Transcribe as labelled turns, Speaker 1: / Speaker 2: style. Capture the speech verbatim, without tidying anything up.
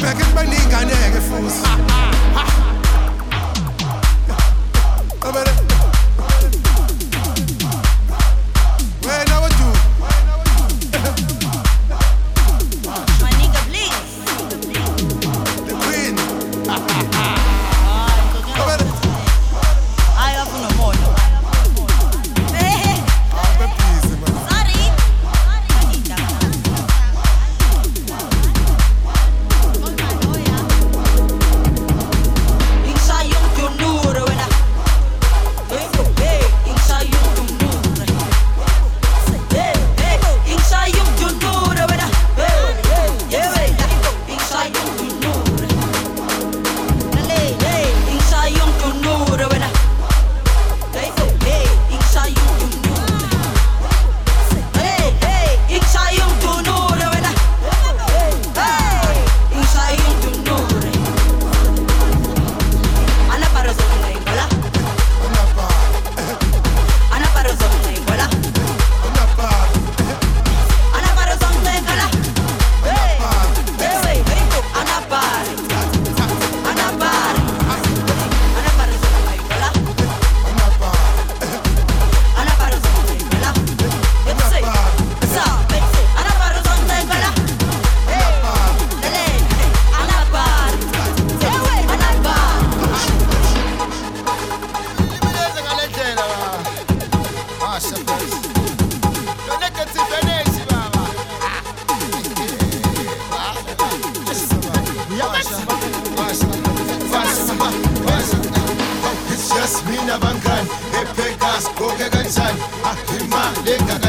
Speaker 1: Ngeke baninganeke futhi. Abere. Wena wadu.
Speaker 2: My nigga Blix.
Speaker 1: The queen.
Speaker 2: Abere. Ay, afuna mono. Eh.
Speaker 1: Abe please man.
Speaker 2: Sorry. Insayong tunuro wena. Hey, hey, insayong tunuro. Hey, hey, insayong tunuro wena. Hey, hey, yeah, hey, insayong tunuro. Dale, hey, insayong tunuro wena. Hey, hey, insayong tunuro. Hey, hey, insayong tunuro wena. Hey, insayong tunuro. Ana para sa mga wala.
Speaker 1: Ana pa.
Speaker 2: Ana para sa mga wala.
Speaker 1: Ana pa.
Speaker 2: Ana para sa mga wala. Hey, hey, hey, ana para. Ana para. Ana para sa mga wala.
Speaker 1: Ana pa.
Speaker 2: Ana para sa mga wala. Let's say, sa, let's say, ana para sa mga wala. Hey, dale, ana para. Hey, wait, ana para.
Speaker 3: Ibeneza ngalendlela baba. Washa phela. Lo negative energy baba. Washa. Washa. Washa. Washa. It's just me nabangani. Epekas koke kanjani. Ahima lenga